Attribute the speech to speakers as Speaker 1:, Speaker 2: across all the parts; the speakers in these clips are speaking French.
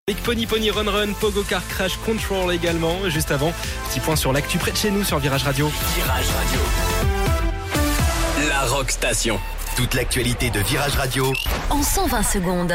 Speaker 1: Avec Pony Pony Run Run, Pogo Car Crash Control également. Juste avant, petit point sur l'actu près de chez nous sur Virage Radio.
Speaker 2: Virage Radio. La Rock Station. Toute l'actualité de Virage Radio
Speaker 3: en 120 secondes.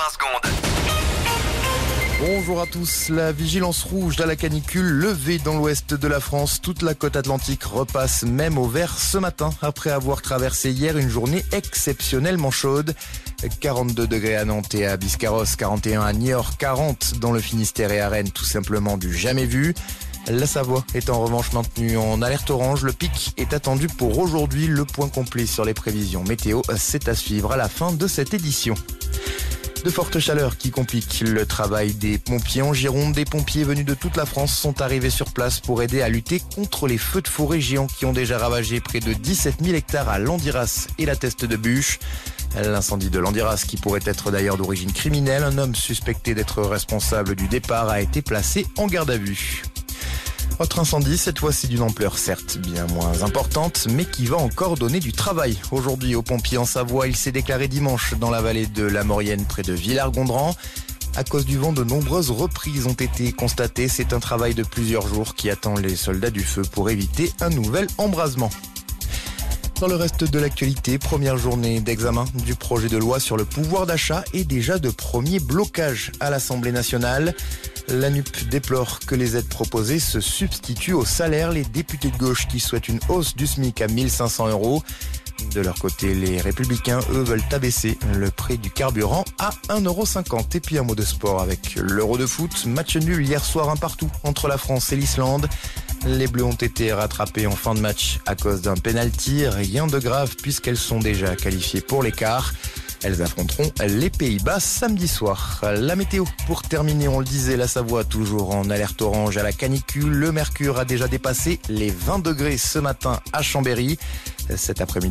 Speaker 4: Bonjour à tous. La vigilance rouge à la canicule levée dans l'ouest de la France. Toute la côte atlantique repasse même au vert ce matin après avoir traversé hier une journée exceptionnellement chaude. 42 degrés à Nantes et à Biscarrosse, 41 à Niort, 40 dans le Finistère et à Rennes, tout simplement du jamais vu. La Savoie est en revanche maintenue en alerte orange. Le pic est attendu pour aujourd'hui. Le point complet sur les prévisions météo, c'est à suivre à la fin de cette édition. De fortes chaleurs qui compliquent le travail des pompiers en Gironde. Des pompiers venus de toute la France sont arrivés sur place pour aider à lutter contre les feux de forêt géants qui ont déjà ravagé près de 17 000 hectares à Landiras et la Teste de Bûche. L'incendie de Landiras, qui pourrait être d'ailleurs d'origine criminelle, un homme suspecté d'être responsable du départ a été placé en garde à vue. Autre incendie, cette fois-ci d'une ampleur certes bien moins importante, mais qui va encore donner du travail. Aujourd'hui, aux pompiers en Savoie, il s'est déclaré dimanche dans la vallée de la Maurienne, près de Villars-Gondran. À cause du vent, de nombreuses reprises ont été constatées. C'est un travail de plusieurs jours qui attend les soldats du feu pour éviter un nouvel embrasement. Dans le reste de l'actualité, première journée d'examen du projet de loi sur le pouvoir d'achat et déjà de premiers blocages à l'Assemblée nationale. La NUP déplore que les aides proposées se substituent aux salaires. Les députés de gauche qui souhaitent une hausse du SMIC à 1 500 €. De leur côté, les Républicains, eux, veulent abaisser le prix du carburant à 1,50 €. Et puis un mot de sport avec l'Euro de foot. Match nul hier soir, un partout entre la France et l'Islande. Les Bleus ont été rattrapés en fin de match à cause d'un penalty. Rien de grave puisqu'elles sont déjà qualifiées pour les quarts. Elles affronteront les Pays-Bas samedi soir. La météo, pour terminer, on le disait, la Savoie toujours en alerte orange à la canicule. Le mercure a déjà dépassé les 20 degrés ce matin à Chambéry. Cet après-midi,